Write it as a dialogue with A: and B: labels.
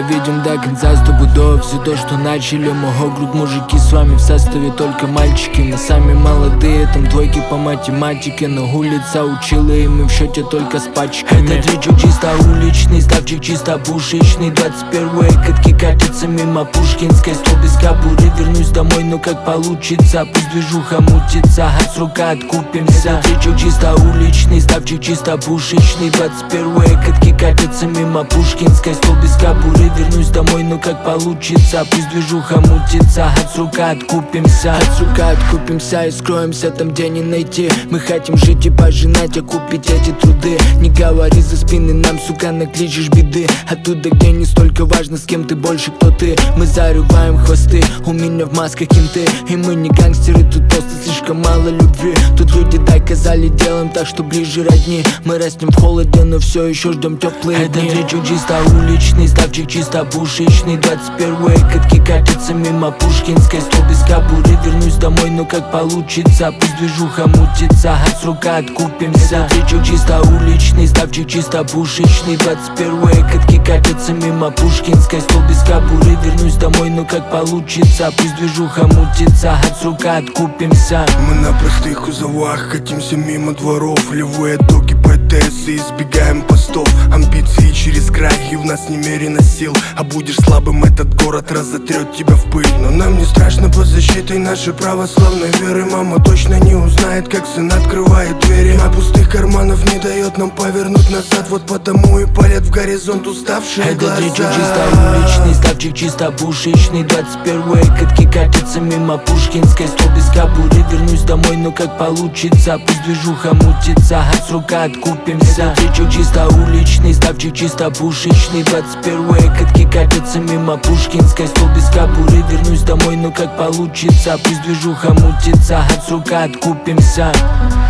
A: доведем до конца 100 пудов. Все то, что начали, мого груд мужики. С вами в составе только мальчики. Мы сами молодые, там двойки по математике. Но улица учила, и мы в счете только с пачками. Этот речок чисто уличный, ставчик чисто пушечный. 21-е катки катятся мимо Пушкинской. Стол без кобуры, вернусь домой, но как получится. Пусть движуха мутится, от с рука откупимся. Этот речок чисто уличный, ставчик чисто пушечный. 21-е катки катятся мимо Пушкинской. Стол без кобуры, вернусь домой, но как получится. Пусть движуха мутится, от с рука откупимся. От с рука откупимся и скроемся там, где не найти. Мы хотим жить и пожинать, а купить эти труды. Не говори за спины нам, сука, накличешь беды. Оттуда, где не столько важно, с кем ты больше, кто ты. Мы зарываем хвосты, у меня в масках кенты. И мы не гангстеры, тут просто слишком мало любви. Тут люди доказали делом так, что ближе родни. Мы растем в холоде, но все еще ждем теплые дни. Этот речок чисто уличный, ставчик чисто пушечный. 21-е катки катятся мимо Пушкинской. Стол без кобуры, вернусь домой, но как получится. Пусть движуха мутится, от с рука откупимся. Этот речок чисто уличный, ставчик чисто пушечный. 21-е катки катятся мимо Пушкинской. Стол без кобуры, вернусь домой, но как получится. Пусть движуха мутится, от с рука откупимся.
B: Мы на простых кузовах катимся мимо дворов. Левые доки ПТС и избегаем постов. Амбиции через край, и в нас немерено сил. А будешь слабым, этот город разотрет тебя в пыль. Но нам не страшно под защитой нашей православной веры. Мама точно не узнает, как сын открывает двери. На пустых карманов не дает нам повернуть назад. Вот потому и палят в горизонт уставшие глаза.
A: Этот речок чисто уличный, ставчик чисто пушечный. 21-е катки катятся мимо Пушкинской. Стол без кобуры, вернусь домой, но как получится. Пусть движуха мутится, от с рука откупимся. Этот речок чисто уличный, ставчик чисто пушечный. 21-е катки катятся мимо Пушкинской. Стол без кобуры, вернусь домой, но как получится. Пусть движуха мутится, от с рука откупимся.